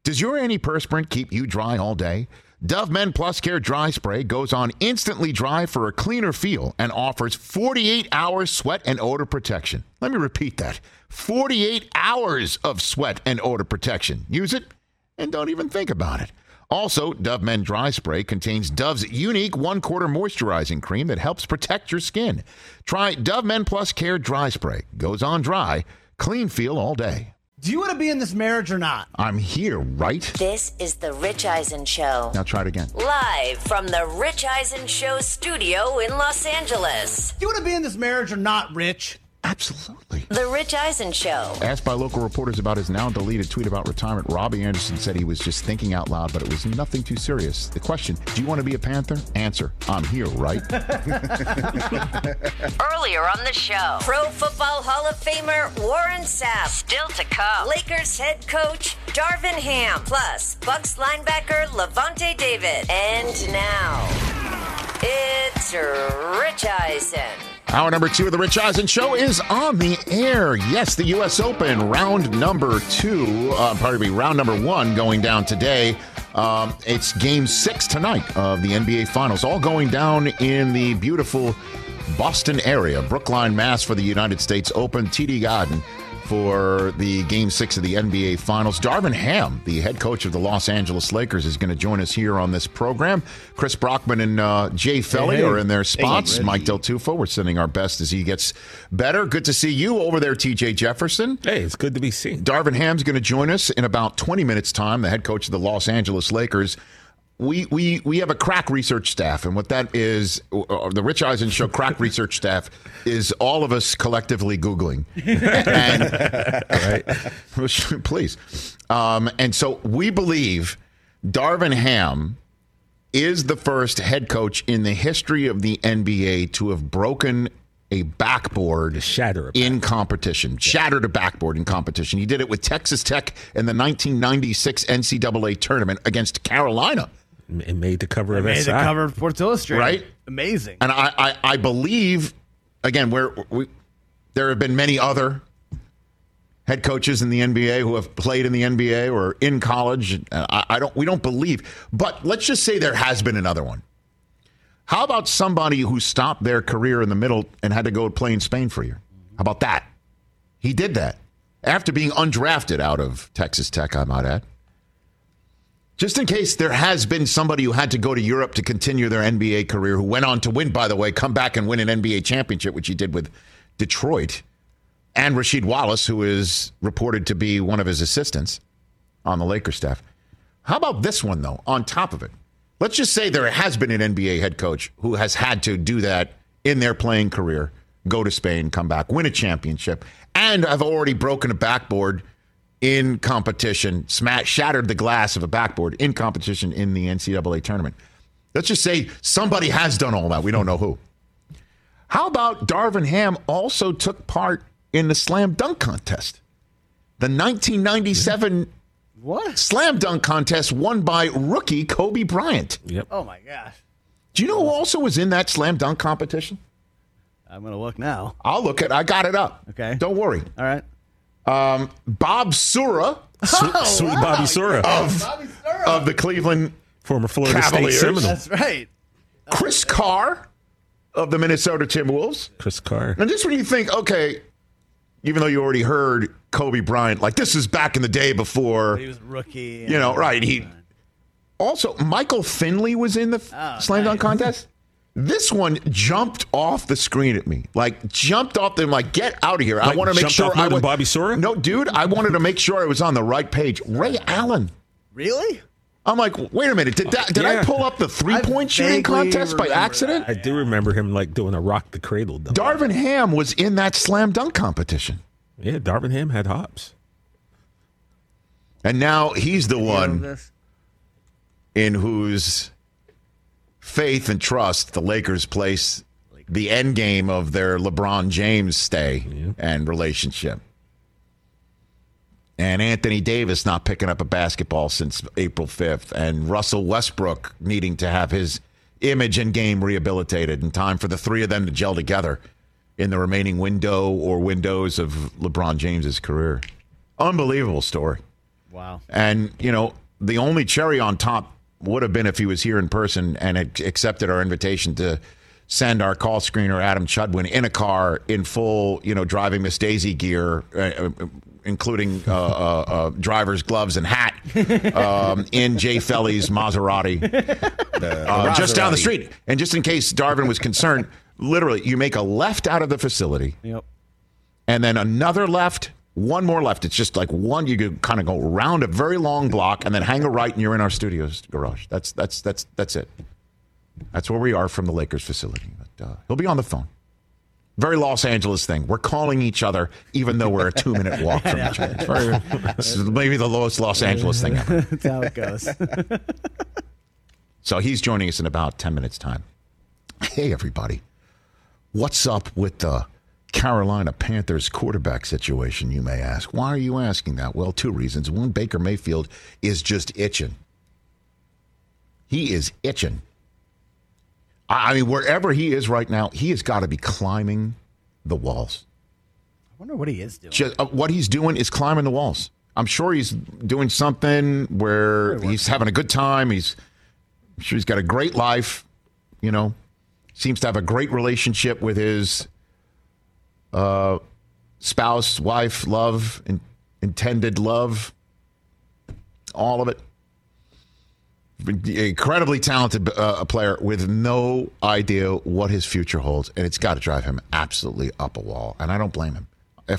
Does your antiperspirant keep you dry all day? Dove Men Plus Care Dry Spray goes on instantly dry for a cleaner feel and offers 48 hours sweat and odor protection. Let me repeat that. 48 hours of sweat and odor protection. Use it and don't even think about it. Also, Dove Men Dry Spray contains Dove's unique 1/4 moisturizing cream that helps protect your skin. Try Dove Men Plus Care Dry Spray. Goes on dry, clean feel all day. Do you want to be in this marriage or not? I'm here, right? This is the Rich Eisen Show. Now try it again. Live from the Rich Eisen Show studio in Los Angeles. Do you want to be in this marriage or not, Rich? Absolutely. The Rich Eisen Show. Asked by local reporters about his now deleted tweet about retirement, Robbie Anderson said he was just thinking out loud, but it was nothing too serious. The question, do you want to be a Panther? Answer, I'm here, right? Earlier on the show, Pro Football Hall of Famer Warren Sapp. Still to come, Lakers head coach Darvin Ham. Plus, Bucks linebacker Levante David. And now, it's Rich Eisen. Hour number 2 of the Rich Eisen Show is on the air. Yes, the U.S. Open, round number 1 going down today. It's game 6 tonight of the NBA Finals, all going down in the beautiful Boston area. Brookline, Mass for the United States Open, TD Garden for the game 6 of the NBA Finals. Darvin Ham, the head coach of the Los Angeles Lakers, is going to join us here on this program. Chris Brockman and Jay Felly are in their spots. Mike Del Tufo, we're sending our best as he gets better. Good to see you over there, TJ Jefferson. Hey, it's good to be seen. Darvin Ham's going to join us in about 20 minutes' time, the head coach of the Los Angeles Lakers. We have a crack research staff, and what that is, the Rich Eisen Show crack research staff is all of us collectively Googling. Please. And so we believe Darvin Ham is the first head coach in the history of the NBA to have broken a backboard in competition. Shattered a backboard in competition. He did it with Texas Tech in the 1996 NCAA tournament against Carolina. It made the cover of SI. Made the cover of Sports Illustrated. Right? Amazing. And I believe, again, there have been many other head coaches in the NBA who have played in the NBA or in college. We don't believe. But let's just say there has been another one. How about somebody who stopped their career in the middle and had to go play in Spain for a year? How about that? He did that after being undrafted out of Texas Tech, I might add. Just in case there has been somebody who had to go to Europe to continue their NBA career, who went on to win, by the way, come back and win an NBA championship, which he did with Detroit, and Rasheed Wallace, who is reported to be one of his assistants on the Lakers staff. How about this one, though, on top of it? Let's just say there has been an NBA head coach who has had to do that in their playing career, go to Spain, come back, win a championship, and have already broken a backboard in competition, shattered the glass of a backboard in competition in the NCAA tournament. Let's just say somebody has done all that. We don't know who. How about Darvin Ham also took part in the slam dunk contest? The 1997 slam dunk contest won by rookie Kobe Bryant. Yep. Oh, my gosh. Do you know who also was in that slam dunk competition? I'm going to look now. I'll look at it. I got it up. Okay. Don't worry. All right. Bob Sura. Sweet Bobby Sura. Of the Cleveland former Florida Cavaliers. State Seminole. That's right. Chris Carr of the Minnesota Timberwolves. Chris Carr. And just when you think, okay, even though you already heard Kobe Bryant, like this is back in the day before. He was rookie. You know, right. Also, Michael Finley was in the slam dunk contest. This one jumped off the screen at me. Like, jumped off them, like, get out of here. I want to make sure I was Bobby Sura? No, dude, I wanted to make sure I was on the right page. Ray Allen. Really? I'm like, wait a minute. Did I pull up the 3-point shooting contest by accident? I do remember him, like, doing a rock the cradle dunk. Darvin Ham was in that slam dunk competition. Yeah, Darvin Ham had hops. And now he's the one in whose faith and trust the Lakers place the end game of their LeBron James stay and relationship. And Anthony Davis not picking up a basketball since April 5th. And Russell Westbrook needing to have his image and game rehabilitated in time for the three of them to gel together in the remaining window or windows of LeBron James's career. Unbelievable story. Wow. And, the only cherry on top would have been if he was here in person and had accepted our invitation to send our call screener, Adam Chudwin, in a car in full, driving Miss Daisy gear, including driver's gloves and hat, in Jay Felly's Maserati, just down the street. And just in case Darvin was concerned, literally, you make a left out of the facility, and then another left, one more left. It's just like one. You could kind of go around a very long block, and then hang a right, and you're in our studio's garage. That's it. That's where we are from the Lakers facility. But he'll be on the phone. Very Los Angeles thing. We're calling each other, even though we're a 2-minute walk from each other. This is maybe the lowest Los Angeles thing ever. That's how it goes. So he's joining us in about 10 minutes' time. Hey, everybody. What's up with the Carolina Panthers quarterback situation, you may ask? Why are you asking that? Well, 2 reasons. One, Baker Mayfield is just itching. He is itching. I mean, wherever he is right now, he has got to be climbing the walls. I wonder what he is doing. What he's doing is climbing the walls. I'm sure he's doing something where he's having a good time. I'm sure he's got a great life, Seems to have a great relationship with his spouse, wife, love, intended love, all of it. Incredibly talented player with no idea what his future holds, and it's got to drive him absolutely up a wall. And I don't blame him. It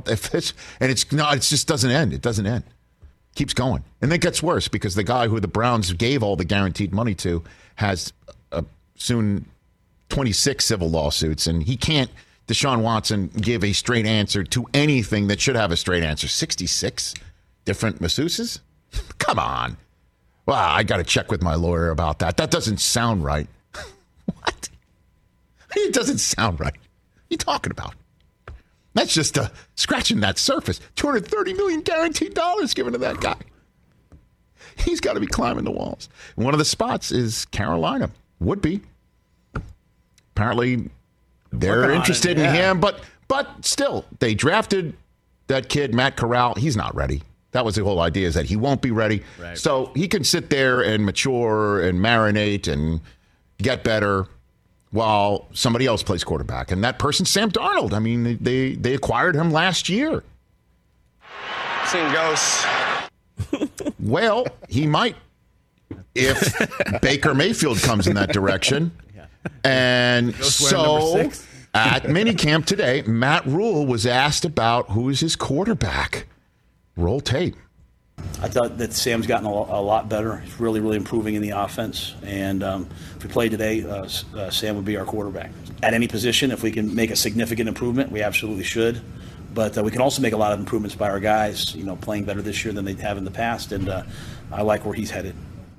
just doesn't end. It doesn't end. Keeps going, and it gets worse because the guy who the Browns gave all the guaranteed money to has soon 26 civil lawsuits, and he can't. Deshaun Watson give a straight answer to anything that should have a straight answer. 66 different masseuses? Come on. Well, I got to check with my lawyer about that. That doesn't sound right. What? It doesn't sound right. What are you talking about? That's just scratching that surface. $230 million guaranteed dollars given to that guy. He's got to be climbing the walls. And one of the spots is Carolina. Would be. Apparently, they're interested in him, but still, they drafted that kid, Matt Corral. He's not ready. That was the whole idea, is that he won't be ready. Right. So he can sit there and mature and marinate and get better while somebody else plays quarterback. And that person's Sam Darnold. I mean, they acquired him last year. Seen ghosts. Well, he might if Baker Mayfield comes in that direction. And so at minicamp today, Matt Rule was asked about who's his quarterback. Roll tape. I thought that Sam's gotten a lot better. He's really, really improving in the offense. And if we play today, Sam would be our quarterback. At any position, if we can make a significant improvement, we absolutely should. But we can also make a lot of improvements by our guys, playing better this year than they have in the past. And I like where he's headed.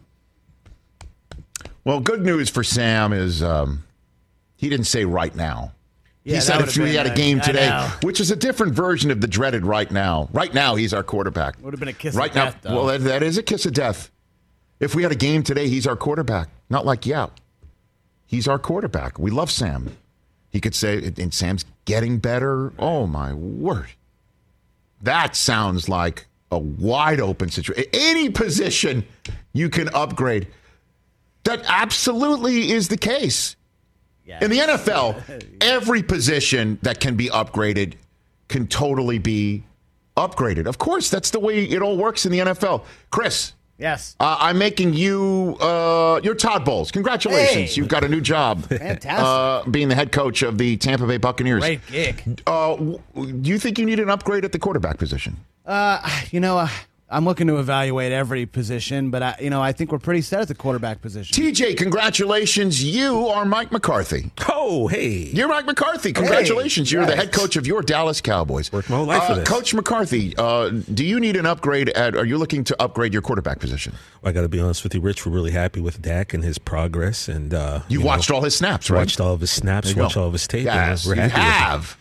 Well, good news for Sam is he didn't say right now. Yeah, he said if we had a game today, which is a different version of the dreaded right now. Right now, he's our quarterback. Would have been a kiss right of now, death, though. Well, that is a kiss of death. If we had a game today, he's our quarterback. Not like, he's our quarterback. We love Sam. He could say, and Sam's getting better. Oh, my word. That sounds like a wide open situation. Any position you can upgrade. That absolutely is the case. Yeah. In the NFL, every position that can be upgraded can totally be upgraded. Of course, that's the way it all works in the NFL. Chris. Yes. I'm making you your Todd Bowles. Congratulations. Hey. You've got a new job. Fantastic. Being the head coach of the Tampa Bay Buccaneers. Great gig. Do you think you need an upgrade at the quarterback position? I'm looking to evaluate every position, but I think we're pretty set at the quarterback position. TJ, congratulations. You are Mike McCarthy. Oh, hey. You're Mike McCarthy. Congratulations. Hey, You're the nice. head coach of your Dallas Cowboys. Worked my whole life for this. Coach McCarthy, do you need an upgrade are you looking to upgrade your quarterback position? I got to be honest with you, Rich. We're really happy with Dak and his progress. And You watched all his snaps, right? Watched all of his snaps, watched all of his tape. Yes, we're you happy with have.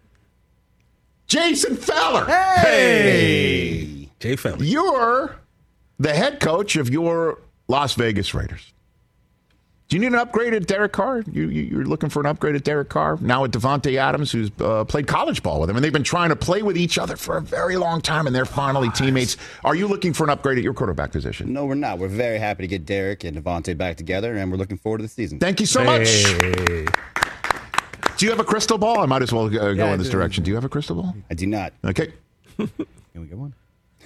Jason Feller. Hey! Jay Felly. You're the head coach of your Las Vegas Raiders. Do you need an upgrade at Derek Carr? You're looking for an upgrade at Derek Carr? Now at Devontae Adams, who's played college ball with him. And they've been trying to play with each other for a very long time, and they're finally teammates. Are you looking for an upgrade at your quarterback position? No, we're not. We're very happy to get Derek and Devontae back together, and we're looking forward to the season. Thank you so much. Do you have a crystal ball? I might as well go in this direction. Do you have a crystal ball? I do not. Okay. Can we get one?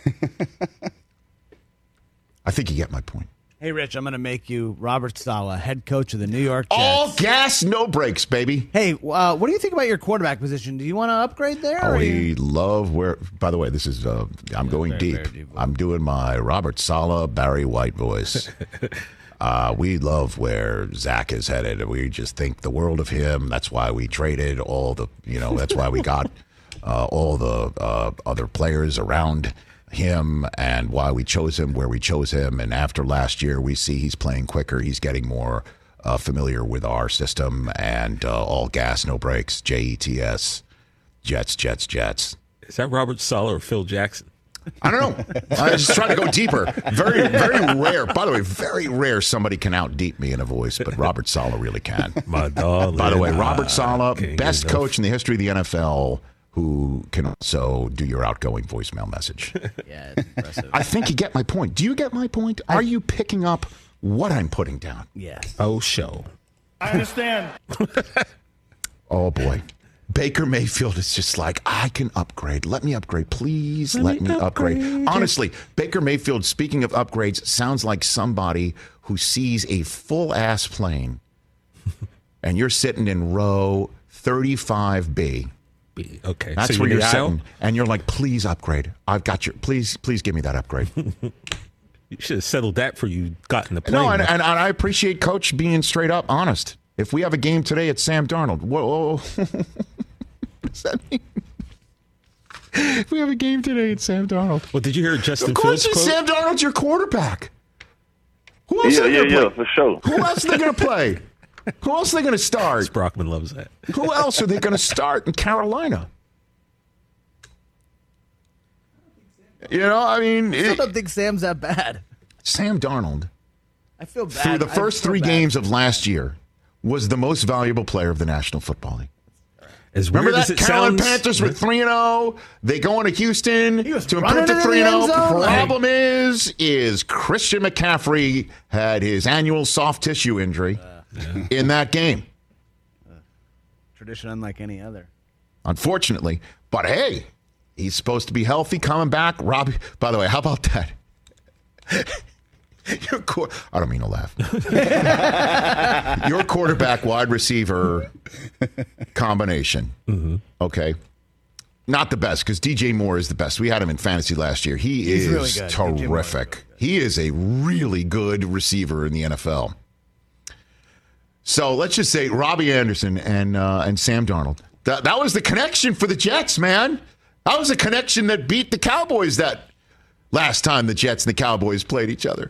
I think you get my point. Hey, Rich, I'm going to make you Robert Saleh, head coach of the New York Jets. All gas, no brakes, baby. Hey, what do you think about your quarterback position? Do you want to upgrade there? We love where. By the way, this is. I'm going deep. very deep. I'm doing my Robert Saleh, Barry White voice. We love where Zach is headed. We just think the world of him. That's why we traded all the. That's why we got all the other players around him, and why we chose him where we chose him. And after last year, we see he's playing quicker. He's getting more familiar with our system, and all gas, no brakes. JETS, Jets. Is that Robert Saleh or Phil Jackson? I don't know. I was just trying to go deeper. Very, very rare. By the way, very rare somebody can out-deep me in a voice, but Robert Saleh really can. My darling. By the way, Robert Saleh, best coach in the history of the NFL, who can also do your outgoing voicemail message. Yeah, it's impressive. I think you get my point. Do you get my point? Are you picking up what I'm putting down? Yes. Oh, show. I understand. Oh, boy. Baker Mayfield is just like, I can upgrade. Let me upgrade. Please let me upgrade. Honestly, Baker Mayfield, speaking of upgrades, sounds like somebody who sees a full-ass plane and you're sitting in row 35B. Okay. That's so where you're out? sitting. And you're like, please upgrade. I've got your, please give me that upgrade. You should have settled that for you got in the plane. No, and I appreciate Coach being straight up honest. If we have a game today at Sam Darnold, whoa. What does that mean? If we have a game today at Sam Darnold. Well, did you hear Justin Of course, Fields' quote? Sam Darnold's your quarterback. Who else are they going to play? for sure. Who else are they going to play? Who else are they going to start? Brockman loves that. Who else are they going to start in Carolina? I mean, I don't think Sam's that bad. Sam Darnold, I feel bad. through the I first feel 3 bad. games of last year, was the most valuable player of the National Football League. As Remember weird as that? it Carolina sounds, Panthers were 3-0. They go into Houston He was to running improve to it in the end 3-0. zone. Problem is Christian McCaffrey had his annual soft tissue injury in that game. Tradition unlike any other. Unfortunately. But hey, he's supposed to be healthy coming back. Robbie, by the way, how about that? I don't mean to laugh. Your quarterback wide receiver combination. Mm-hmm. Okay. Not the best, because DJ Moore is the best. We had him in fantasy last year. He's really good. terrific. He is a really good receiver in the NFL. So let's just say Robbie Anderson and Sam Darnold. That was the connection for the Jets, man. That was a connection that beat the Cowboys that last time the Jets and the Cowboys played each other.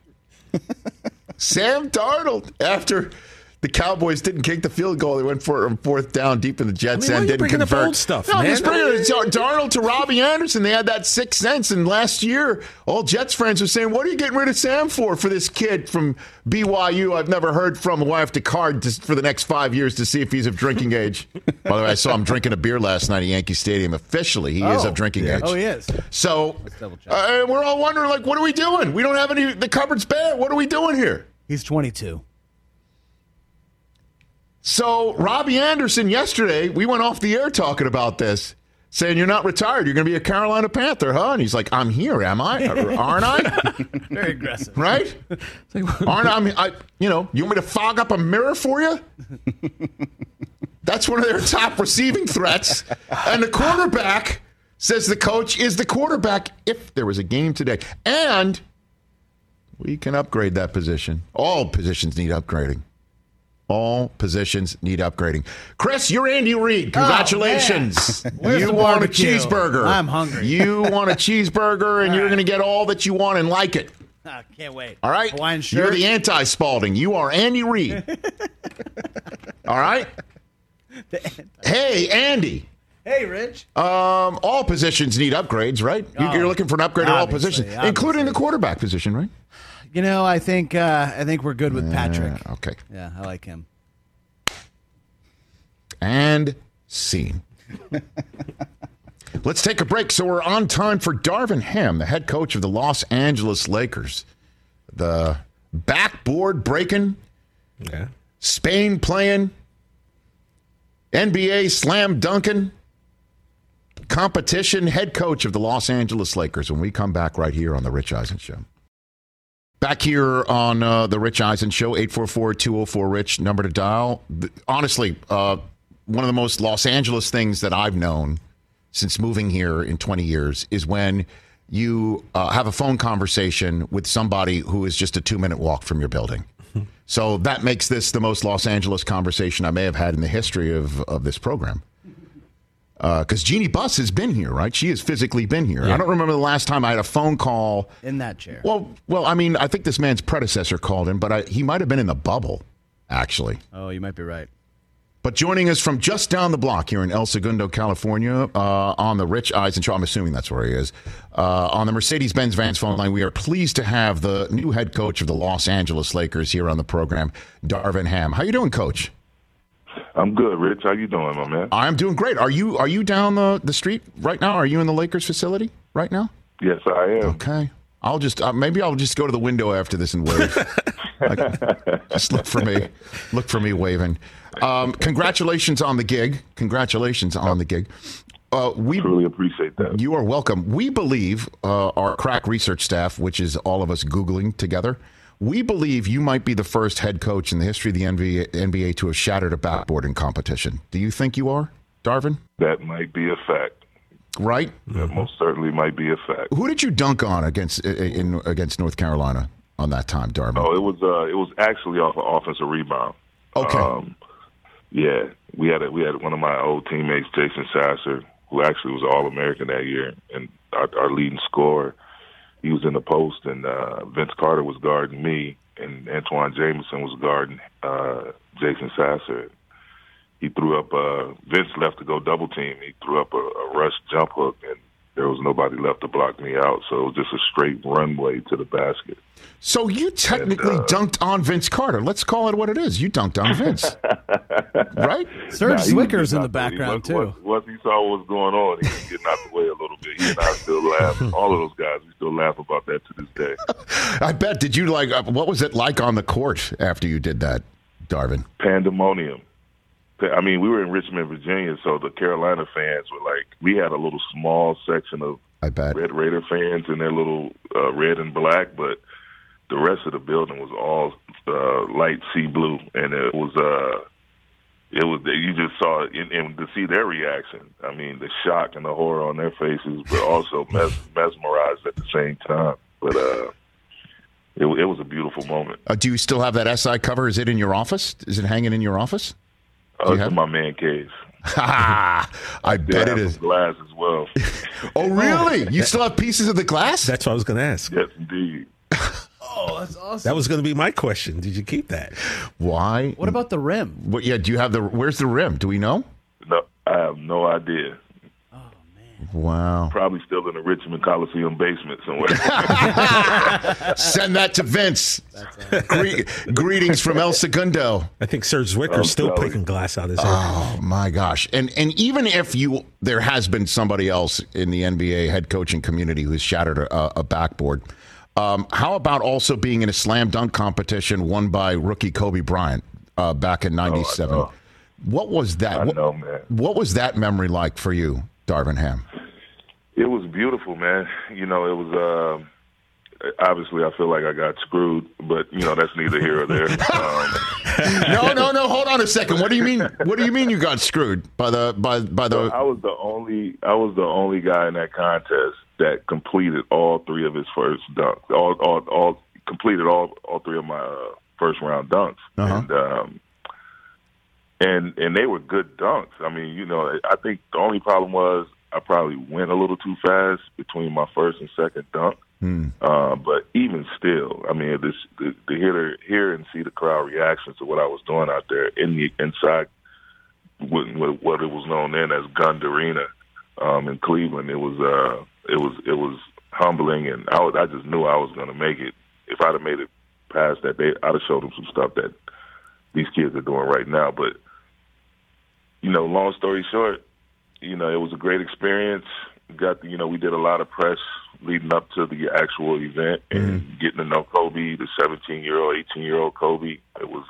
Sam Darnold, after the Cowboys didn't kick the field goal, they went for a 4th down deep in the Jets' end, didn't bringing convert. up old stuff, no, man. just bringing Darnold to Robbie Anderson. They had that 6th sense, and last year, all Jets fans were saying, "What are you getting rid of Sam for this kid from BYU I've never heard from, who I have to card for the next 5 years to see if he's of drinking age." By the way, I saw him drinking a beer last night at Yankee Stadium. Officially, he is of drinking age. Oh, he is. So double check. we're all wondering, like, what are we doing? We don't have any. The cupboard's bare. What are we doing here? He's 22. So Robbie Anderson yesterday, we went off the air talking about this, saying you're not retired. You're going to be a Carolina Panther, huh? And he's like, I'm here, am I? Aren't I? Very aggressive. Right? Aren't I? You want me to fog up a mirror for you? That's one of their top receiving threats. And the quarterback, says the coach, is the quarterback if there was a game today. And we can upgrade that position. All positions need upgrading. All positions need upgrading. Chris, you're Andy Reid. Congratulations. Where's You the want a barbecue? cheeseburger. I'm hungry. You want a cheeseburger, and you're going to get all that you want and like it. Can't wait. All right? Hawaiian shirt. You're the anti-Spalding. You are Andy Reid. All right? Hey, Andy. Hey, Rich. All positions need upgrades, right? You're looking for an upgrade at all positions, including the quarterback position, right? You know, I think we're good with Patrick. Okay. Yeah, I like him. And scene. Let's take a break. So we're on time for Darvin Ham, the head coach of the Los Angeles Lakers. The backboard breaking, Spain playing, NBA slam dunking, competition head coach of the Los Angeles Lakers. When we come back right here on The Rich Eisen Show. Back here on The Rich Eisen Show, 844-204-RICH, number to dial. Honestly, one of the most Los Angeles things that I've known since moving here in 20 years is when you have a phone conversation with somebody who is just a 2-minute walk from your building. So that makes this the most Los Angeles conversation I may have had in the history of this program. Because Jeannie Buss has been here, right? She has physically been here. Yeah. I don't remember the last time I had a phone call. In that chair. Well, I mean, I think this man's predecessor called in, but he might have been in the bubble, actually. Oh, you might be right. But joining us from just down the block here in El Segundo, California, on the Rich Eisen Show, I'm assuming that's where he is, on the Mercedes-Benz Vans phone line, we are pleased to have the new head coach of the Los Angeles Lakers here on the program, Darvin Ham. How you doing, Coach? I'm good, Rich. How you doing, my man? I'm doing great. Are you down the street right now? Are you in the Lakers facility right now? Yes, I am. Okay. I'll just maybe I'll just go to the window after this and wave. Just look for me. Look for me waving. Congratulations on the gig. Congratulations on the gig. We truly appreciate that. You are welcome. We believe our crack research staff, which is all of us Googling together, we believe you might be the first head coach in the history of the NBA to have shattered a backboard in competition. Do you think you are, Darvin? That might be a fact. Right? That most certainly might be a fact. Who did you dunk on against North Carolina on that time, Darvin? Oh, it was actually off an offensive rebound. Okay. Yeah, we had one of my old teammates, Jason Sasser, who actually was All-American that year, and our leading scorer. He was in the post, and Vince Carter was guarding me, and Antoine Jameson was guarding Jason Sasser. He threw up Vince left to go double team. He threw up a rush jump hook, and there was nobody left to block me out. So it was just a straight runway to the basket. So you technically dunked on Vince Carter. Let's call it what it is. You dunked on Vince. Right? Serge Zwicker's in the background, too. Once he saw what was going on, he was getting out the way a little bit. He and I still laugh. All of those guys, we still laugh about that to this day. I bet. Did you what was it like on the court after you did that, Darvin? Pandemonium. I mean, we were in Richmond, Virginia, so the Carolina fans were like, we had a little small section of Red Raider fans in their little red and black, but the rest of the building was all light sea blue, and it was you just saw it, and to see their reaction. I mean, the shock and the horror on their faces, but also mesmerized at the same time. But it was a beautiful moment. Do you still have that SI cover? Is it in your office? Is it hanging in your office? It's in my man cave. I bet it is. Glass as well. Oh, really? You still have pieces of the glass? That's what I was going to ask. Yes, indeed. Oh, that's awesome. That was going to be my question. Did you keep that? Why? What about the rim? Do you have where's the rim? Do we know? No, I have no idea. Oh, man. Wow. Probably still in the Richmond Coliseum basement somewhere. Send that to Vince. Greetings from El Segundo. I think Serge Zwicker's still picking glass out of his head. Oh, my gosh. And even if there has been somebody else in the NBA head coaching community who's shattered a backboard, how about also being in a slam dunk competition won by rookie Kobe Bryant back in '97? What was that? I know, man. What was that memory like for you, Darvin Ham? It was beautiful, man. You know, it was obviously I feel like I got screwed, but that's neither here or there. No. Hold on a second. What do you mean? What do you mean you got screwed by the? So I was the only guy in that contest that completed all three of his first dunks. Completed all three of my first round dunks, and they were good dunks. I mean, I think the only problem was I probably went a little too fast between my first and second dunk. But even still, I mean, to hear and see the crowd reaction to what I was doing out there inside what it was known then as Gund Arena in Cleveland. It was humbling, and I just knew I was going to make it. If I'd have made it past that, I'd have showed them some stuff that these kids are doing right now. But long story short, it was a great experience. We did a lot of press leading up to the actual event and getting to know Kobe, the 17-year-old, 18-year-old Kobe. It was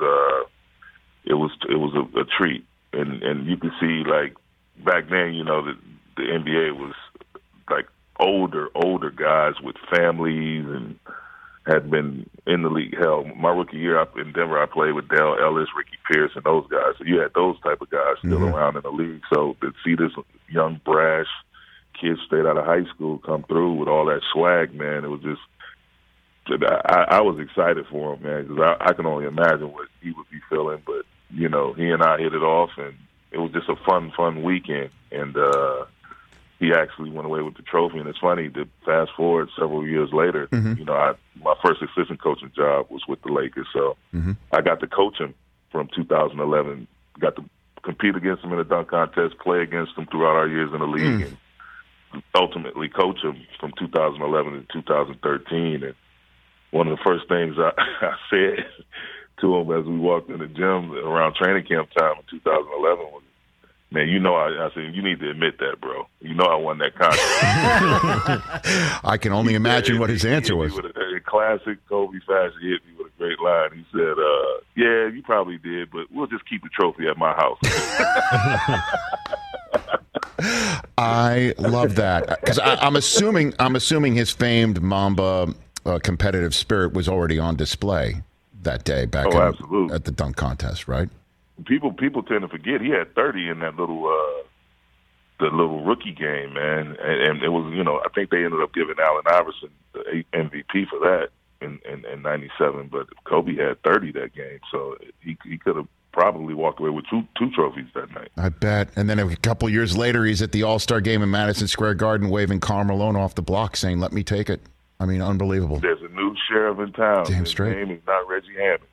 a treat, and you can see like back then, the NBA was like older guys with families and had been in the league. Hell, my rookie year in Denver, I played with Dale Ellis, Ricky Pierce, and those guys. So you had those type of guys still around in the league. So to see this young, brash kid straight out of high school come through with all that swag, man, it was just I was excited for him, man, because I can only imagine what he would be feeling. But, he and I hit it off, and it was just a fun weekend. And he actually went away with the trophy. And it's funny to fast forward several years later, my first assistant coaching job was with the Lakers. So I got to coach him from 2011, got to compete against him in a dunk contest, play against him throughout our years in the league, and ultimately coach him from 2011 to 2013. And one of the first things I said to him as we walked in the gym around training camp time in 2011 was, man, I said, you need to admit that, bro. I won that contest. I can only imagine what his answer was. With a classic Kobe fashion, he hit me with a great line. He said, yeah, you probably did, but we'll just keep the trophy at my house. I love that, because I'm assuming his famed Mamba competitive spirit was already on display that day back at the dunk contest, right? People tend to forget he had 30 in that little rookie game, man, and it was I think they ended up giving Allen Iverson the MVP for that in '97, but Kobe had 30 that game, so he could have probably walked away with two trophies that night. I bet. And then a couple years later, he's at the All-Star game in Madison Square Garden waving Karl Malone off the block saying, "Let me take it." I mean, unbelievable. There's a new sheriff in town. Damn straight. His name is not Reggie Hammond.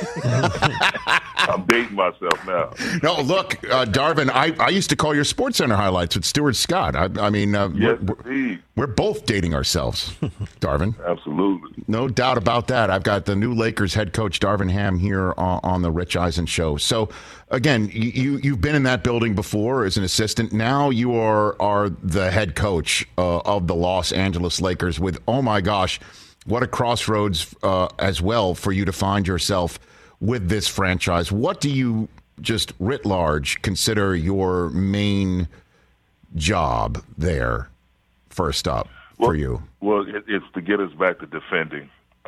I'm dating myself now. No, look, Darvin, I used to call your SportsCenter highlights with Stuart Scott. I mean, yes, we're both dating ourselves, Darvin. Absolutely. No doubt about that. I've got the new Lakers head coach, Darvin Ham, here on the Rich Eisen Show. So, again, you've been in that building before as an assistant. Now you are the head coach of the Los Angeles Lakers with, oh, my gosh, what a crossroads as well for you to find yourself with this franchise. What do you, just writ large, consider your main job there, first up, for you? Well, it's to get us back to defending,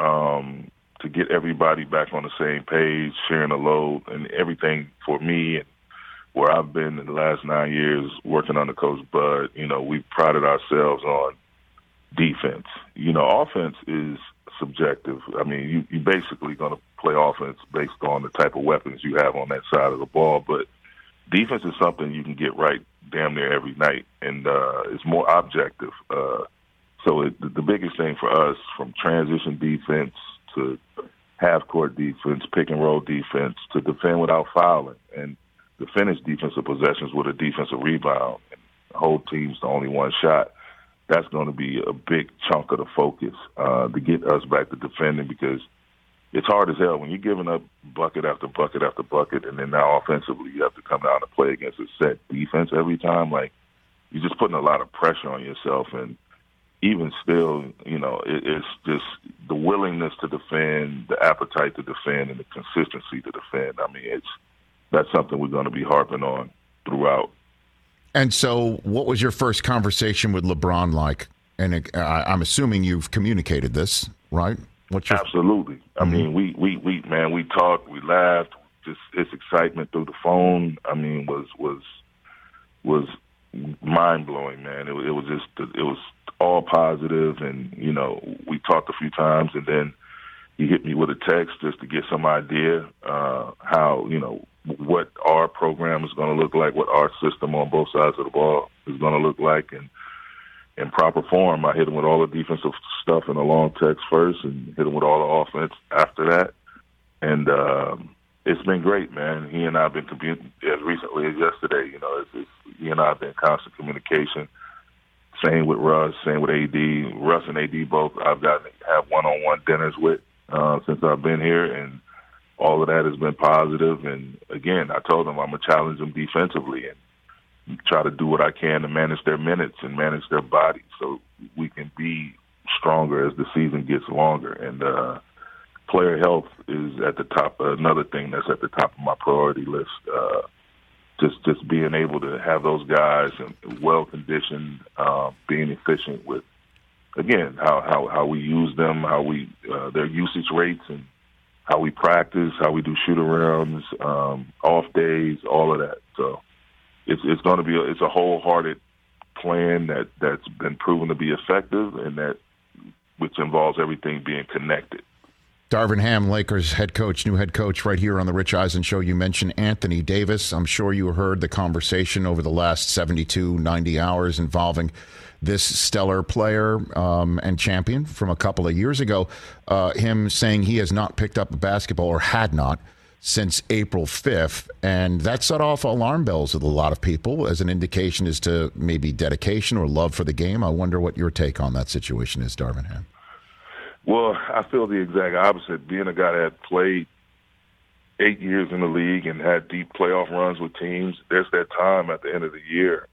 to get everybody back on the same page, sharing the load, and everything for me and where I've been in the last 9 years working under Coach Bud. We've prided ourselves on defense. Offense is subjective. I mean, you basically going to play offense based on the type of weapons you have on that side of the ball, but defense is something you can get right damn near every night, and it's more objective. So the biggest thing for us, from transition defense to half-court defense, pick-and-roll defense, to defend without fouling, and to finish defensive possessions with a defensive rebound, and hold teams to only one shot. That's going to be a big chunk of the focus to get us back to defending, because it's hard as hell when you're giving up bucket after bucket after bucket, and then now offensively you have to come down and play against a set defense every time. Like, you're just putting a lot of pressure on yourself, and even still, it's just the willingness to defend, the appetite to defend, and the consistency to defend. I mean, that's something we're going to be harping on throughout. And so what was your first conversation with LeBron like? And I'm assuming you've communicated this, right? Absolutely. I mean, we talked, we laughed, just his excitement through the phone, I mean, was mind-blowing, man. It was all positive, and, we talked a few times, and then he hit me with a text just to get some idea how, what our program is going to look like, what our system on both sides of the ball is going to look like. And in proper form, I hit him with all the defensive stuff in a long text first, and hit him with all the offense after that. And It's been great, man. He and I have been communicating as recently as yesterday. He and I have been in constant communication. Same with Russ, same with AD. Russ and AD both I've gotten to have one-on-one dinners with since I've been here, and all of that has been positive. And, again, I told them I'm going to challenge them defensively and try to do what I can to manage their minutes and manage their bodies so we can be stronger as the season gets longer. And player health is at the top, another thing that's at the top of my priority list. Just being able to have those guys well-conditioned, being efficient with, again, how we use them, how we their usage rates, and how we practice, how we do shoot-arounds, off days, all of that. So it's going to be it's a wholehearted plan that's been proven to be effective, and which involves everything being connected. Darvin Ham, Lakers head coach, new head coach right here on the Rich Eisen Show. You mentioned Anthony Davis. I'm sure you heard the conversation over the last 72, 90 hours involving this stellar player and champion from a couple of years ago. Him saying he has not picked up a basketball, or had not, since April 5th. And that set off alarm bells with a lot of people as an indication as to maybe dedication or love for the game. I wonder what your take on that situation is, Darvin Ham. Well, I feel the exact opposite. Being a guy that played 8 years in the league and had deep playoff runs with teams, there's that time at the end of the year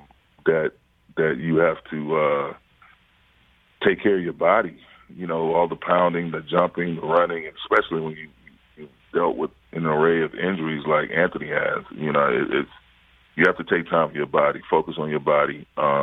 that you have to take care of your body. All the pounding, the jumping, the running, and especially when you dealt with an array of injuries like Anthony has. You have to take time for your body, focus on your body,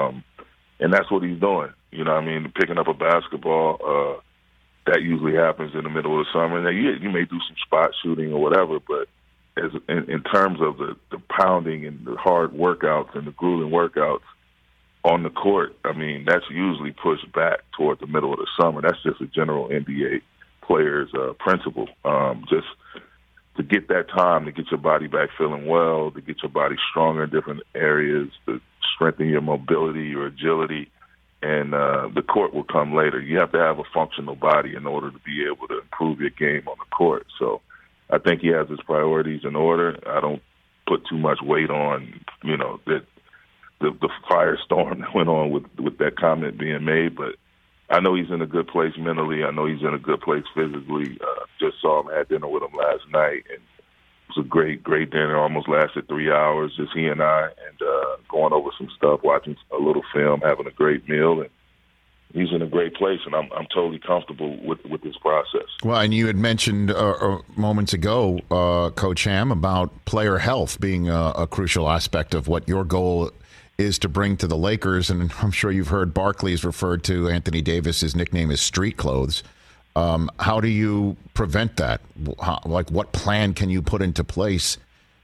and that's what he's doing. Picking up a basketball. That usually happens in the middle of the summer. Now, you may do some spot shooting or whatever, but in terms of the pounding and the hard workouts and the grueling workouts on the court, that's usually pushed back toward the middle of the summer. That's just a general NBA player's principle. Just to get that time to get your body back feeling well, to get your body stronger in different areas, to strengthen your mobility, your agility. And the court will come later. You have to have a functional body in order to be able to improve your game on the court. So I think he has his priorities in order. I don't put too much weight on, that the firestorm that went on with that comment being made. But I know he's in a good place mentally. I know he's in a good place physically. Just saw him, had dinner with him last night, and it was a great dinner. Almost lasted 3 hours, just he and I, and going over some stuff, watching a little film, having a great meal, and he's in a great place, and I'm totally comfortable with this process. Well, and you had mentioned moments ago, Coach Ham, about player health being a crucial aspect of what your goal is to bring to the Lakers, and I'm sure you've heard Barkley's referred to Anthony Davis, his nickname is Street Clothes. How do you prevent that? What plan can you put into place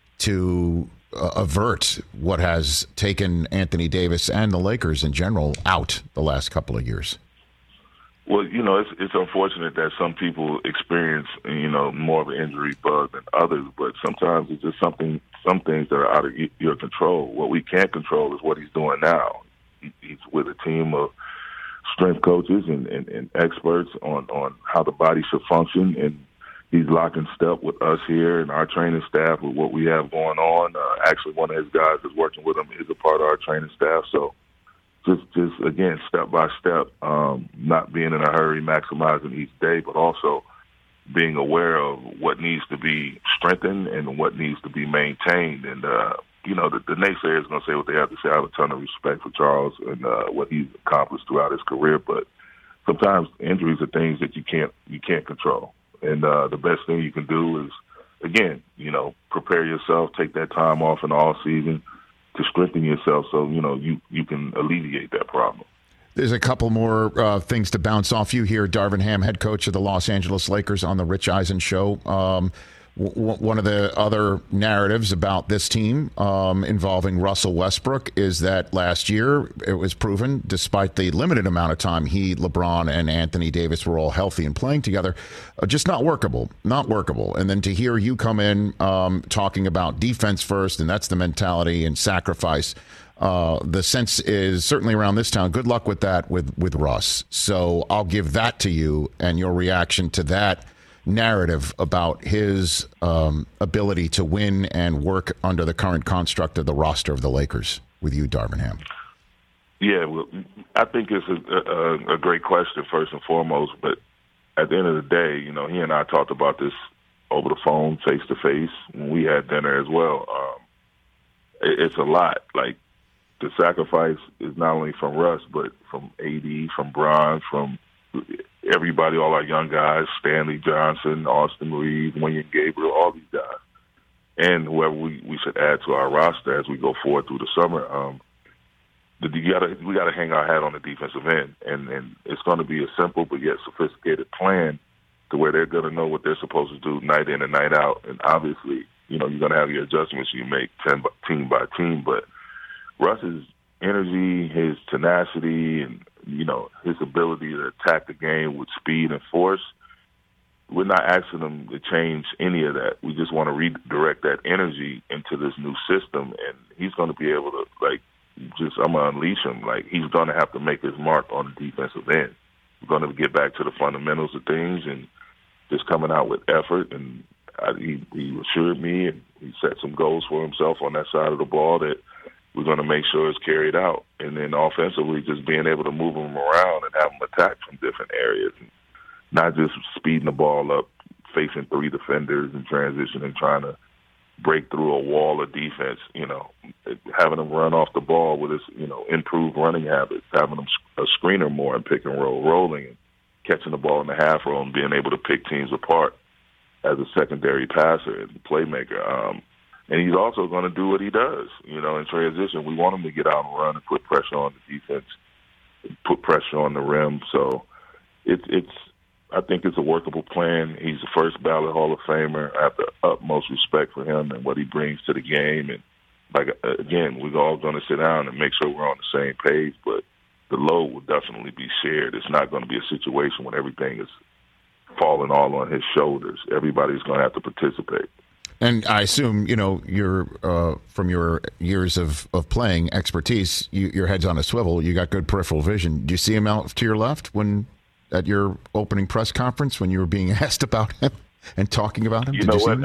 to avert what has taken Anthony Davis and the Lakers in general out the last couple of years? Well, it's unfortunate that some people experience, more of an injury bug than others, but sometimes it's just some things that are out of your control. What we can't control is what he's doing now. He's with a team of strength coaches and experts on how the body should function, and he's locking step with us here and our training staff with what we have going on. Actually, one of his guys that's working with him is a part of our training staff. So just again, step by step, not being in a hurry, maximizing each day, but also being aware of what needs to be strengthened and what needs to be maintained. And the naysayers are going to say what they have to say. I have a ton of respect for Charles and what he's accomplished throughout his career, but sometimes injuries are things that you can't control. And the best thing you can do is, again, prepare yourself, take that time off in the off season to strengthen yourself so, you can alleviate that problem. There's a couple more things to bounce off you here. Darvin Ham, head coach of the Los Angeles Lakers on the Rich Eisen Show. One of the other narratives about this team involving Russell Westbrook is that last year it was proven, despite the limited amount of time he, LeBron, and Anthony Davis were all healthy and playing together, just not workable. And then to hear you come in talking about defense first, and that's the mentality and sacrifice, the sense is certainly around this town, good luck with that with Russ. So I'll give that to you and your reaction to that narrative about his ability to win and work under the current construct of the roster of the Lakers with you, Darvin Ham? Yeah, well, I think it's a great question, first and foremost. But at the end of the day, you know, he and I talked about this over the phone, face-to-face, when we had dinner as well. It's a lot. Like, the sacrifice is not only from Russ, but from AD, from Bron, from everybody, all our young guys, Stanley Johnson, Austin Reeves, William Gabriel, all these guys, and whoever we should add to our roster as we go forward through the summer. We got to hang our hat on the defensive end, and it's going to be a simple but yet sophisticated plan to where they're going to know what they're supposed to do night in and night out. And obviously, you know, you're going to have your adjustments you make team by team, but Russ's energy, his tenacity, and, you know, his ability to attack the game with speed and force, we're not asking him to change any of that. We just want to redirect that energy into this new system, and he's going to be able to, like, I'm going to unleash him. Like, he's going to have to make his mark on the defensive end. We're going to get back to the fundamentals of things and just coming out with effort. And he assured me, and he set some goals for himself on that side of the ball that we're going to make sure it's carried out. And then offensively, just being able to move them around and have them attack from different areas, and not just speeding the ball up, facing three defenders in transition and trying to break through a wall of defense, you know, having them run off the ball with his, you know, improved running habits, having them a screener more and pick and roll, rolling and catching the ball in the half row and being able to pick teams apart as a secondary passer and playmaker. And he's also going to do what he does, you know, in transition. We want him to get out and run and put pressure on the defense, put pressure on the rim. So I think it's a workable plan. He's the first ballot Hall of Famer. I have the utmost respect for him and what he brings to the game. And, like, again, we're all going to sit down and make sure we're on the same page, but the load will definitely be shared. It's not going to be a situation when everything is falling all on his shoulders. Everybody's going to have to participate. And I assume, you know, from your years of playing expertise, your head's on a swivel. You got good peripheral vision. Do you see him out to your left at your opening press conference when you were being asked about him and talking about him? You know what?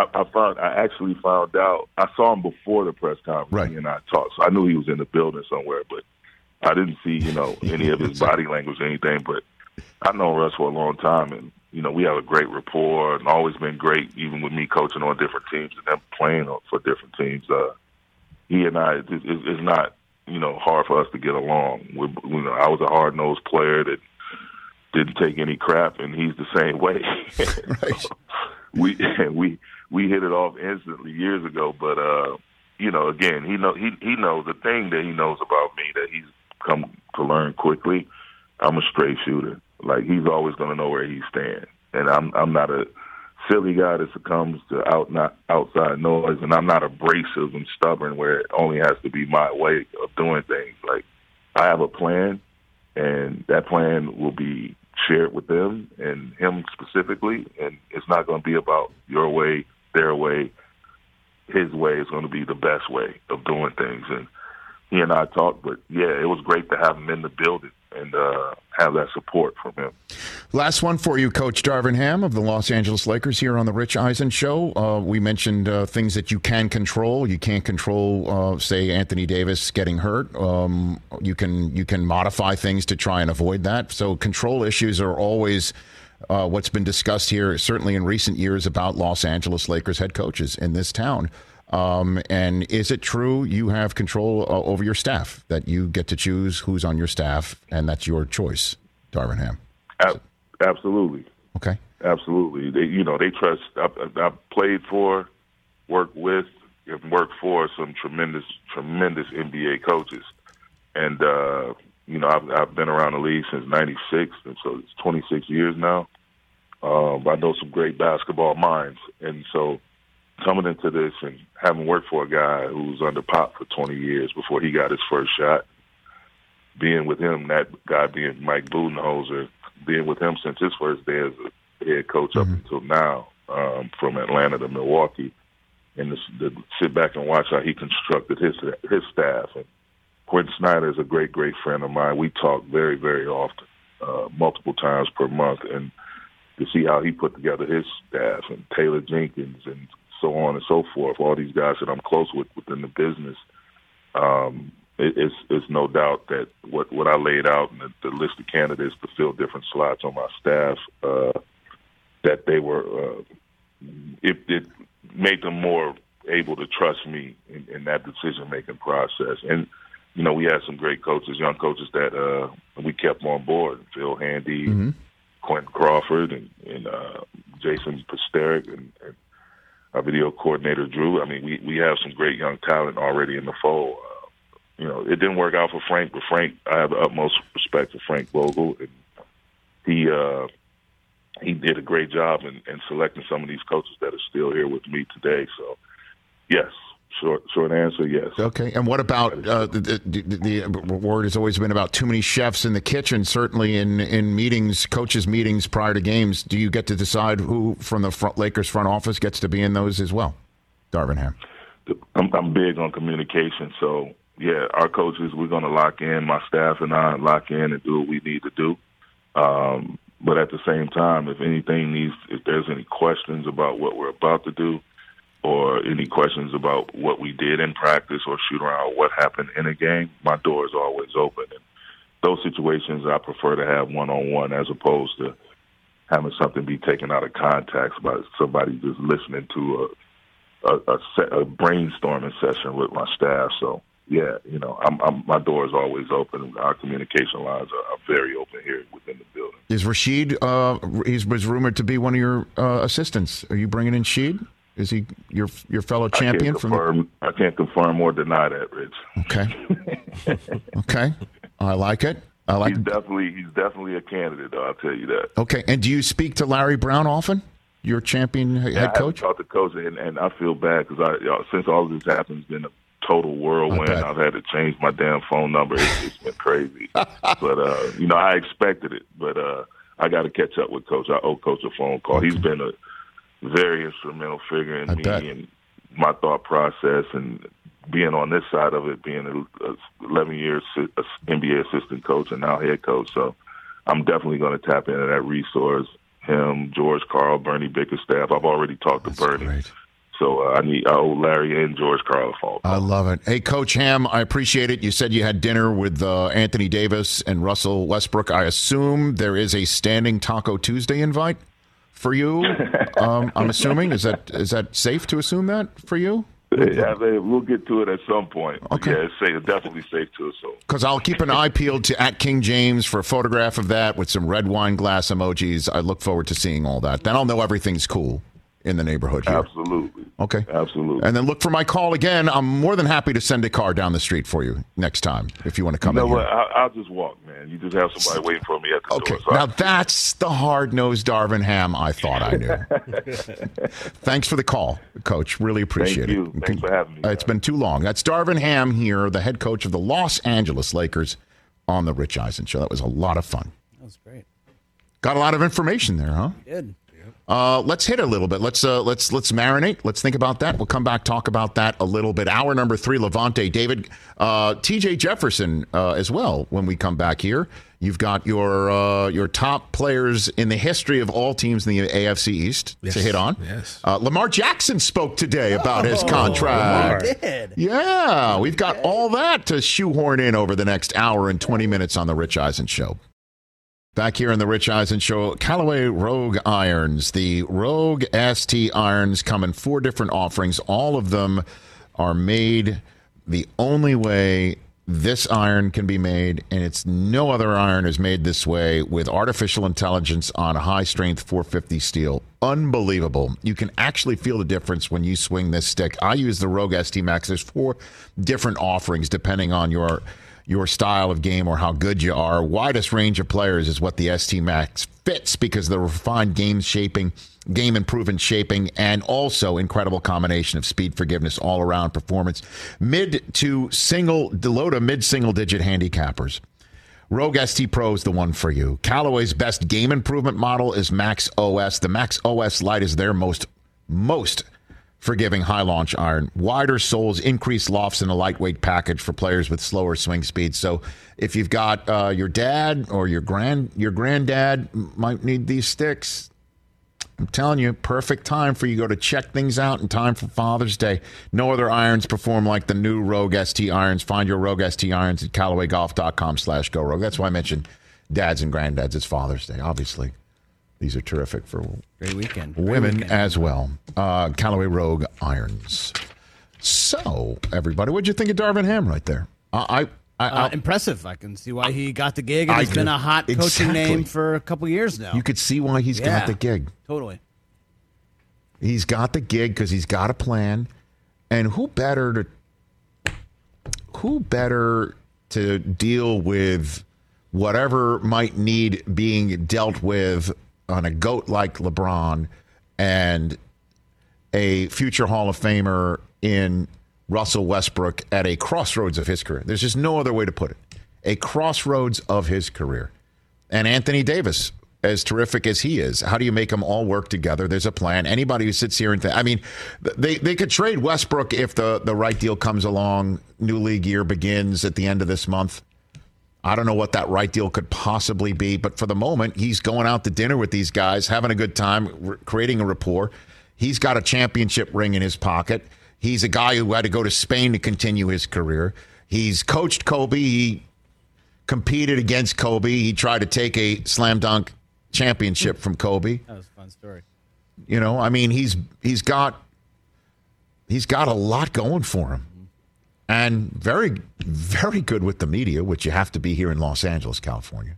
I actually found out. I saw him before the press conference, right, and I talked. So I knew he was in the building somewhere, but I didn't see, you know, any of his body language or anything. But I've known Russ for a long time, and, you know, we have a great rapport and always been great, even with me coaching on different teams and them playing for different teams. He and I, it's not, you know, hard for us to get along. You know, I was a hard-nosed player that didn't take any crap, and he's the same way. Right. So we hit it off instantly years ago. But you know, again, he knows the thing that he knows about me that he's come to learn quickly. I'm a straight shooter. Like, he's always going to know where he stands, and I'm not a silly guy that succumbs to outside noise, and I'm not abrasive and stubborn where it only has to be my way of doing things. Like, I have a plan, and that plan will be shared with them and him specifically, and it's not going to be about your way, their way. His way is going to be the best way of doing things. And he and I talked, but, yeah, it was great to have him in the building and have that support from him. Last one for you, Coach Darvin Ham of the Los Angeles Lakers here on the Rich Eisen Show. We mentioned things that you can control. You can't control, say, Anthony Davis getting hurt. You can modify things to try and avoid that. So control issues are always what's been discussed here, certainly in recent years, about Los Angeles Lakers head coaches in this town. And is it true you have control over your staff, that you get to choose who's on your staff, and that's your choice, Darvin Ham? Absolutely. Okay. Absolutely. They trust. I've played for, worked with, and worked for some tremendous NBA coaches. And, I've been around the league since 96, and so it's 26 years now. I know some great basketball minds. And so coming into this and having worked for a guy who was under Pop for 20 years before he got his first shot, being with him, that guy being Mike Budenholzer, being with him since his first day as a head coach up until now, from Atlanta to Milwaukee, and to sit back and watch how he constructed his staff. And Quentin Snyder is a great, great friend of mine. We talk very, very often, multiple times per month, and to see how he put together his staff, and Taylor Jenkins and so on and so forth, all these guys that I'm close with within the business. It's no doubt that what I laid out and the list of candidates to fill different slots on my staff, that they were, it made them more able to trust me in that decision-making process. And, you know, we had some great coaches, young coaches that we kept on board. Phil Handy, Quentin Crawford, and Jason Pasteric, and our video coordinator, Drew. I mean, we have some great young talent already in the fold. You know, it didn't work out for Frank, but Frank, I have the utmost respect for Frank Vogel. And he did a great job in selecting some of these coaches that are still here with me today. So, yes. Short answer, yes. Okay. And what about the word has always been about too many chefs in the kitchen, certainly in meetings, coaches' meetings prior to games. Do you get to decide who from the Lakers front office gets to be in those as well? Darvin Ham. I'm big on communication. So, yeah, our coaches, we're going to lock in, my staff and I lock in and do what we need to do. But at the same time, if there's any questions about what we're about to do, or any questions about what we did in practice or shoot around, what happened in a game, my door is always open. And those situations I prefer to have one-on-one as opposed to having something be taken out of context by somebody just listening to a brainstorming session with my staff. So, yeah, you know, my door is always open. Our communication lines are very open here within the building. Is Rashid, he was rumored to be one of your assistants. Are you bringing in Sheed? Is he your fellow champion? I can't confirm or deny that, Rich. Okay. Okay. I like it. He's definitely a candidate, though, I'll tell you that. Okay. And do you speak to Larry Brown often, your champion head coach? I talked to Coach, and I feel bad because since all of this happened, it's been a total whirlwind. I've had to change my damn phone number. It's been crazy. But, you know, I expected it. But I got to catch up with Coach. I owe Coach a phone call. Okay. He's been a very instrumental figure in me and my thought process, and being on this side of it, being an 11-year NBA assistant coach and now head coach. So I'm definitely going to tap into that resource. Him, George Karl, Bernie Bickerstaff. I've already talked to Bernie. Great. So I owe Larry and George Karl a phone call. I love it. Hey, Coach Ham, I appreciate it. You said you had dinner with Anthony Davis and Russell Westbrook. I assume there is a standing Taco Tuesday invite for you. I'm assuming. Is that safe to assume that for you? Yeah, we'll get to it at some point. Okay. Yeah, it's definitely safe to assume. Because I'll keep an eye peeled to @KingJames for a photograph of that with some red wine glass emojis. I look forward to seeing all that. Then I'll know everything's cool in the neighborhood here. Absolutely. Okay. Absolutely. And then look for my call again. I'm more than happy to send a car down the street for you next time if you want to come in. You know what? I'll just walk, man. You just have somebody waiting for me at the door. So now that's the hard-nosed Darvin Ham I thought I knew. Thanks for the call, Coach. Really appreciate it. Thanks for having me. It's been too long. That's Darvin Ham here, the head coach of the Los Angeles Lakers on the Rich Eisen Show. That was a lot of fun. That was great. Got a lot of information there, huh? You did. Let's hit a little bit. Let's marinate. Let's think about that. We'll come back, talk about that a little bit. Hour number 3, Levante David, TJ Jefferson as well. When we come back here, you've got your top players in the history of all teams in the AFC East to hit on. Yes. Lamar Jackson spoke today about his contract. He did. Yeah, we've got all that to shoehorn in over the next hour and 20 minutes on the Rich Eisen Show. Back here on the Rich Eisen Show, Callaway Rogue Irons. The Rogue ST irons come in 4 different offerings. All of them are made the only way this iron can be made, and it's no other iron is made this way with artificial intelligence on a high-strength 450 steel. Unbelievable. You can actually feel the difference when you swing this stick. I use the Rogue ST Max. There's 4 different offerings depending on your style of game or how good you are. Widest range of players is what the ST Max fits because of the refined game improving shaping, and also incredible combination of speed, forgiveness, all around performance, low to mid single digit handicappers. Rogue ST Pro is the one for you. Callaway's best game improvement model is Max OS. The Max OS Lite is their most forgiving high launch iron. Wider soles, increased lofts in a lightweight package for players with slower swing speeds. So if you've got your dad or your granddad might need these sticks, I'm telling you, perfect time for you to go to check things out in time for Father's Day. No other irons perform like the new Rogue ST irons. Find your Rogue ST irons at CallawayGolf.com/GoRogue. That's why I mentioned dads and granddads. It's Father's Day, obviously. These are terrific for great weekend. Women as well. Callaway Rogue irons. So, everybody, what'd you think of Darvin Ham right there? Impressive. I can see why he got the gig. And he's been a hot coaching name for a couple years now. You could see why he's got the gig. Totally. He's got the gig because he's got a plan. And who better to deal with whatever might need being dealt with on a GOAT like LeBron and a future Hall of Famer in Russell Westbrook at a crossroads of his career. There's just no other way to put it. A crossroads of his career. And Anthony Davis, as terrific as he is, how do you make them all work together? There's a plan. Anybody who sits here and they could trade Westbrook if the right deal comes along. New league year begins at the end of this month. I don't know what that right deal could possibly be, but for the moment, he's going out to dinner with these guys, having a good time, creating a rapport. He's got a championship ring in his pocket. He's a guy who had to go to Spain to continue his career. He's coached Kobe. He competed against Kobe. He tried to take a slam dunk championship from Kobe. That was a fun story. You know, I mean, he's got a lot going for him. And very, very good with the media, which you have to be here in Los Angeles, California.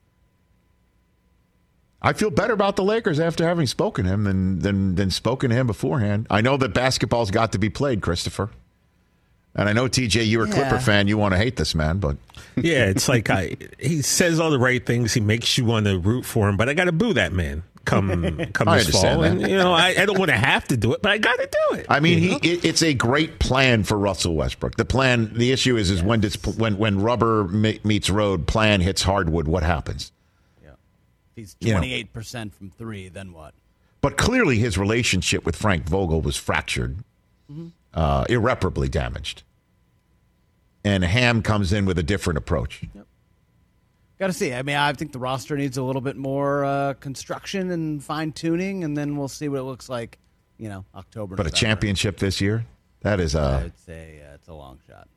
I feel better about the Lakers after having spoken to him than spoken to him beforehand. I know that basketball's got to be played, Christopher. And I know, TJ, you're a Clipper fan. You want to hate this man, but... Yeah, it's like he says all the right things. He makes you want to root for him, but I got to boo that man come this fall. That. And, you know, I don't want to have to do it, but I got to do it. I mean, it's a great plan for Russell Westbrook. The issue is when rubber meets road, plan hits hardwood, what happens? Yeah. He's 28% from three, then what? But clearly his relationship with Frank Vogel was fractured, irreparably damaged. And Ham comes in with a different approach. Yep. Got to see. I mean, I think the roster needs a little bit more construction and fine-tuning, and then we'll see what it looks like, October. But November. A championship this year? That is I would say it's a long shot.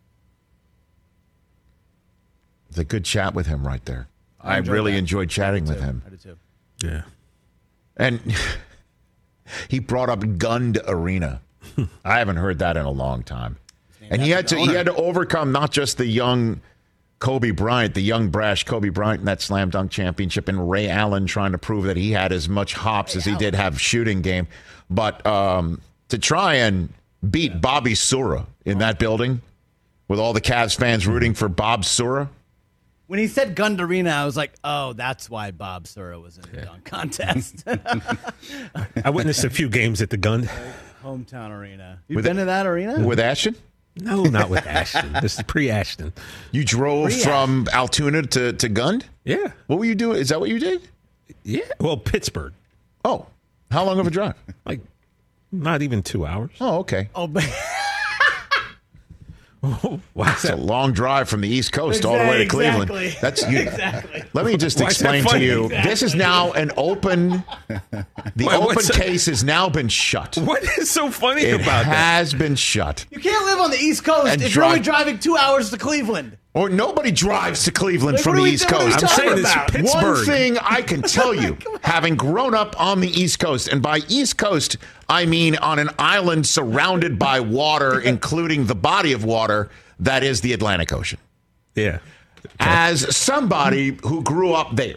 It's a good chat with him right there. I really enjoyed chatting with him. I did too. Yeah. And he brought up Gund Arena. I haven't heard that in a long time. And he had to overcome not just the young Kobe Bryant, the young brash Kobe Bryant in that slam dunk championship, and Ray Allen trying to prove that he had as much hops as he did have shooting game, but to try and beat Bobby Sura in that building with all the Cavs fans rooting for Bob Sura. When he said Gund Arena, I was like, oh, that's why Bob Sura was in the dunk contest. I witnessed a few games at the Gund. Hometown arena. You've been to that arena? With Ashton? No, not with Ashton. This is pre-Ashton. You drove from Altoona to Gund? Yeah. What were you doing? Is that what you did? Yeah. Well, Pittsburgh. Oh. How long of a drive? Like, not even 2 hours. Oh, okay. Oh, but It's a long drive from the East Coast all the way to Cleveland. Exactly. Let me just explain to you. Exactly. This is now an open. Open case has now been shut. What is so funny about that? It has been shut. You can't live on the East Coast if you're only driving 2 hours to Cleveland. Or nobody drives to Cleveland from the East Coast. I'm saying it's Pittsburgh. One thing I can tell you, having grown up on the East Coast, and by East Coast, I mean on an island surrounded by water, including the body of water that is the Atlantic Ocean. Yeah. As somebody who grew up there,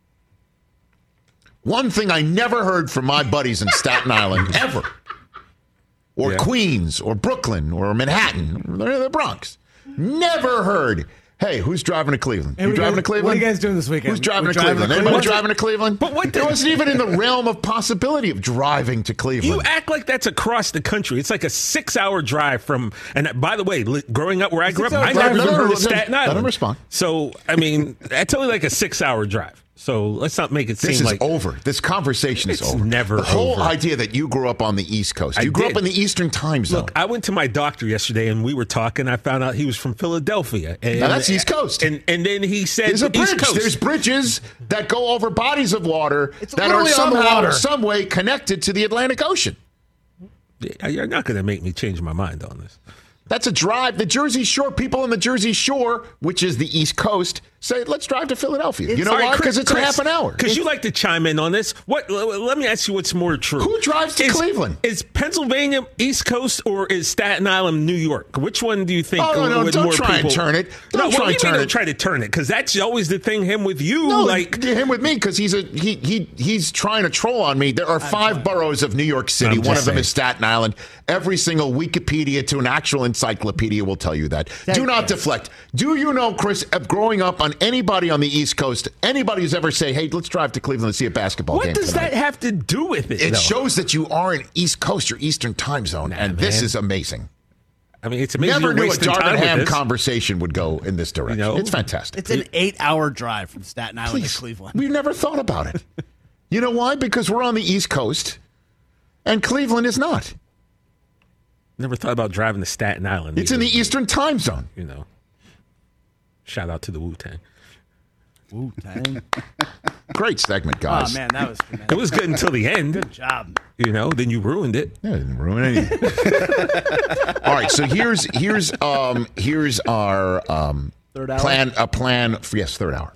one thing I never heard from my buddies in Staten Island, ever, or Queens, or Brooklyn, or Manhattan, or the Bronx, never heard, hey, who's driving to Cleveland? Hey, you driving to Cleveland? What are you guys doing this weekend? Who's driving to Cleveland? Anybody driving to Cleveland? But there wasn't even in the realm of possibility of driving to Cleveland. You act like that's across the country. It's like a 6-hour drive from, and by the way, growing up where I grew up, I never even heard of Staten Island. Let him respond. So, I mean, that's only like a 6-hour drive. So let's not make it seem this is like over. This conversation is over. Never the whole over. idea that you grew up on the East Coast. You grew up in the Eastern time zone. Look, I went to my doctor yesterday, and we were talking. I found out he was from Philadelphia. And, now that's East Coast. And then he said, "There's a bridge. East Coast. There's bridges that go over bodies of water that are literally on the somehow, water. some way connected to the Atlantic Ocean." You're not going to make me change my mind on this. That's a drive. The Jersey Shore, people in the Jersey Shore, which is the East Coast, say, let's drive to Philadelphia. You know why? Because it's a half an hour. Because you like to chime in on this. Let me ask you what's more true. Who drives to Cleveland? Is Pennsylvania East Coast or is Staten Island New York? Which one do you think? Oh, no, don't try and turn it. Don't try to turn it, because that's always the thing. Him with you, no, like him with me, because he's trying to troll on me. There are 5 boroughs of New York City. One of them is Staten Island. Every single Wikipedia to an actual encyclopedia will tell you that. Do not deflect. Do you know, Chris, growing up on anybody on the East Coast, anybody who's ever say, hey, let's drive to Cleveland and see a basketball game What does tonight? that have to do with it? It shows that you are in East Coast or Eastern time zone, and this is amazing. I mean, it's amazing. Never knew a wasting time Darvin with Ham this. conversation would go in this direction. You know? It's fantastic. It's an 8-hour drive from Staten Island to Cleveland. We've never thought about it. You know why? Because we're on the East Coast, and Cleveland is not. Never thought about driving to Staten Island. It's in the Eastern time zone. You know. Shout out to the Wu-Tang. Wu-Tang. Great segment, guys. Oh, man, that was tremendous. It was good until the end. Good job. You know, then you ruined it. Yeah, I didn't ruin anything. All right, so here's our third hour? plan for third hour.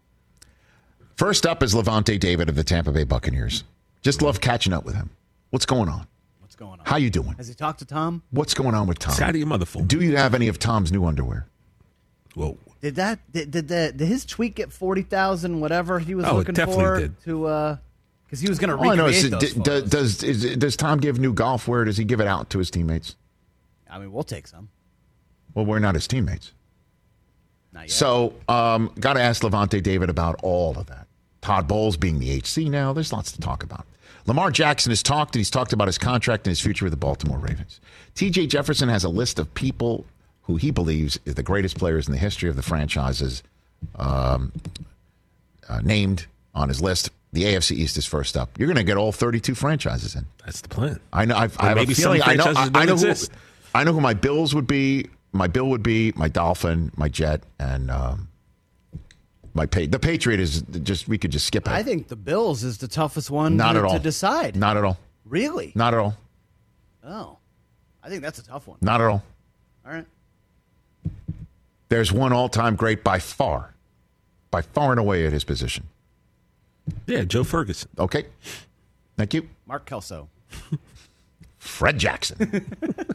First up is Levante David of the Tampa Bay Buccaneers. Just love catching up with him. What's going on? How you doing? Has he talked to Tom? What's going on with Tom? Side of your mother phone. Do you have any of Tom's new underwear? Whoa. Did his tweet get 40,000 whatever he was looking definitely for did. to because he was going to All I know recreate is, those photos. does Tom give new golf wear? Does he give it out to his teammates? I mean, we'll take some. Well, we're not his teammates. Not yet. So, got to ask Levante David about all of that. Todd Bowles being the HC now. There's lots to talk about. Lamar Jackson has talked, and he's talked about his contract and his future with the Baltimore Ravens. TJ Jefferson has a list of people who he believes is the greatest players in the history of the franchises named on his list. The AFC East is first up. You're going to get all 32 franchises in. That's the plan. I know. I have a feeling. I know who my Bills would be. My Bill would be my Dolphin, my Jet, and the Patriot is just, we could just skip it. I think the Bills is the toughest one Not at all. to decide. Not at all. Really? Not at all. Oh. I think that's a tough one. Not at all. All right. There's one all-time great by far and away at his position. Yeah, Joe Ferguson. Okay. Thank you. Mark Kelso. Fred Jackson.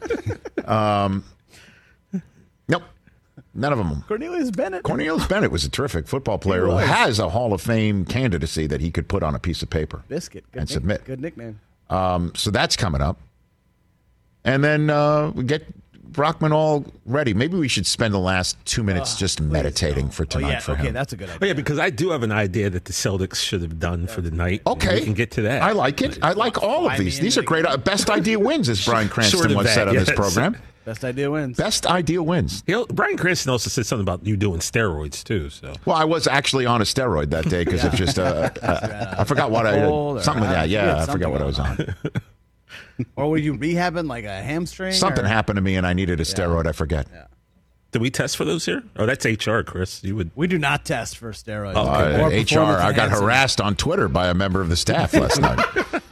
Nope. None of them. Cornelius Bennett. Cornelius Bennett was a terrific football player who has a Hall of Fame candidacy that he could put on a piece of paper. Biscuit. Good and submit. Good nickname. So that's coming up. And then we get Brockman all ready. Maybe we should spend the last 2 minutes just meditating for tonight for him. Okay, that's a good idea. Oh, yeah, because I do have an idea that the Celtics should have done for the night. Okay. We can get to that. I like it. I like all of these. These are great. Best idea wins, as Brian Cranston once said on this program. Best idea wins. Best idea wins. Brian Cranston also said something about you doing steroids, too. So. Well, I was actually on a steroid that day because of just, I forgot what I did. Something like that. Yeah, I forgot what I was on. Or were you rehabbing like a hamstring? Something happened to me and I needed a steroid. I forget. Yeah. Did we test for those here? Oh, that's HR, Chris. We do not test for steroids. HR. I got harassed on Twitter by a member of the staff last night.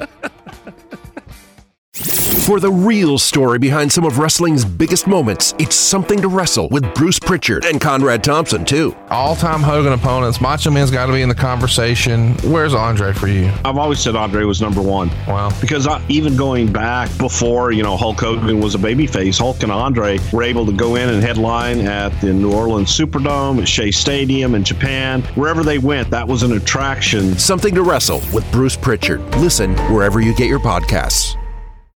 For the real story behind some of wrestling's biggest moments, it's Something to Wrestle with Bruce Pritchard and Conrad Thompson, too. All-time Hogan opponents. Macho Man's got to be in the conversation. Where's Andre for you? I've always said Andre was number one. Wow. Because even going back before, Hulk Hogan was a babyface, Hulk and Andre were able to go in and headline at the New Orleans Superdome, at Shea Stadium in Japan. Wherever they went, that was an attraction. Something to Wrestle with Bruce Pritchard. Listen wherever you get your podcasts.